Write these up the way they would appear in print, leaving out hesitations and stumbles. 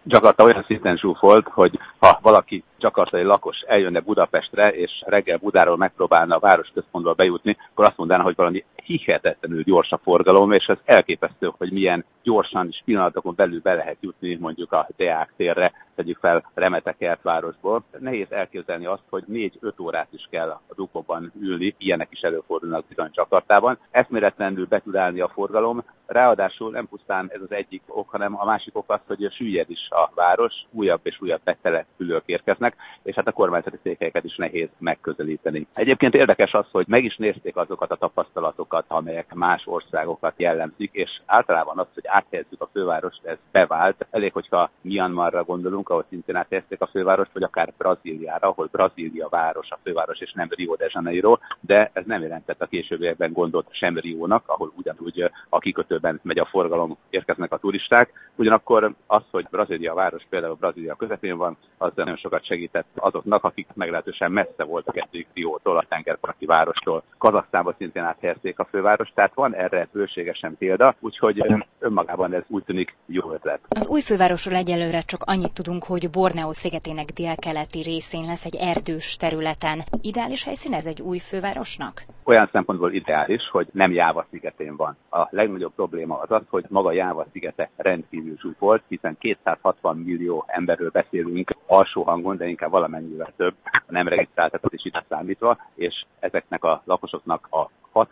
Jakarta olyan szinten zsúfolt, hogy ha valaki jakartai lakos eljönne Budapestre, és reggel Budáról megpróbálna a városközpontba bejutni, akkor azt mondaná, hogy valami hihetetlenül gyors a forgalom, és ez elképesztő, hogy milyen gyorsan és pillanatokon belül be lehet jutni mondjuk a Deák térre, tegyük fel Remetekert városból. Nehéz elképzelni azt, hogy 4-5 órát is kell a dugóban ülni, ilyenek is előfordulnak bizony Jakartában. Eszméletlenül be tud állni a forgalom, ráadásul nem pusztán ez az egyik ok, hanem a másik ok az, hogy süllyed is a város, újabb és újabb betelepülők érkeznek, és hát a kormányzati székhelyeket is nehéz megközelíteni. Egyébként érdekes az, hogy meg is nézték azokat a tapasztalatokat, amelyek más országokat jellemzik, és általában az, hogy áthelyezzük a fővárost, ez bevált. Elég, hogyha Myanmarra gondolunk, ahol szintén áthelyezték a fővárost, vagy akár Brazíliára, ahol Brazília város a főváros, és nem Rio de Janeiro, de ez nem jelentett a későbbiekben gondot sem Riónak, ahol ugyanúgy a kikötőben megy a forgalom, érkeznek a turisták. Ugyanakkor az, hogy Brazília város például Brazília közepén van, az nagyon sokat segített azoknak, akik meglehetősen messze voltak eddig Riótól, a tengerparti várostól. Kazahsztánba szintén áthelyezték a fővárost, tehát van erre bőségesen példa, úgyhogy önmagában ez úgy tűnik jó ötlet. Az új fővárosról egyelőre csak annyit tudunk, hogy Borneó szigetének délkeleti részén lesz, egy erdős területen. Ideális helyszín ez egy új fővárosnak? Olyan szempontból ideális, hogy nem Jáva szigetén van. A legnagyobb probléma az az, hogy maga Jáva szigete rendkívül zsúfolt, hiszen 260 millió emberről beszélünk alsó hangon, de inkább valamennyivel több, a nem regisztráltakat is itt számítva, és ezeknek a lakosoknak a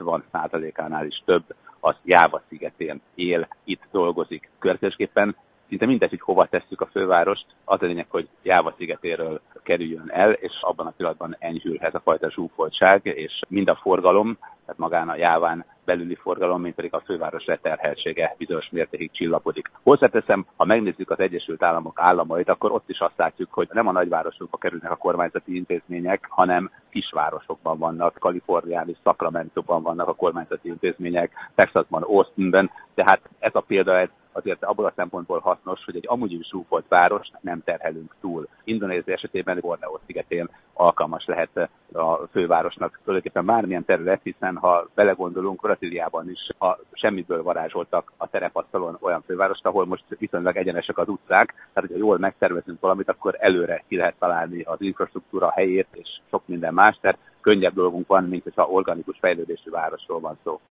60%-ánál is több az Jáva szigetén él, itt dolgozik. Következésképpen szinte mindegy, hogy hova tesszük a fővárost, az a lényeg, hogy Jáva szigetéről kerüljön el, és abban a pillanatban enyhül ez a fajta zsúfoltság, és mind a forgalom, tehát magán a Jáván belüli forgalom, mint pedig a főváros leterheltsége bizonyos mértékig csillapodik. Hozzáteszem, ha megnézzük az Egyesült Államok államait, akkor ott is azt látjuk, hogy nem a nagyvárosokba kerülnek a kormányzati intézmények, hanem kisvárosokban vannak, Kalifornián és Sacramentóban vannak a kormányzati intézmények, Texasban, Austinben, tehát ez a példa azért abból a szempontból hasznos, hogy egy amúgy is zsúfolt várost nem terhelünk túl. Indonézia esetében Borneó szigetén alkalmas lehet a fővárosnak tulajdonképpen bármilyen terület, hiszen ha belegondolunk, Brazíliában is semmiből varázsoltak a terepasztalon olyan fővárost, ahol most viszonylag egyenesek az utcák, tehát hogyha jól megtervezünk valamit, akkor előre ki lehet találni az infrastruktúra helyét és sok minden más, tehát könnyebb dolgunk van, mint hogyha organikus fejlődésű városról van szó.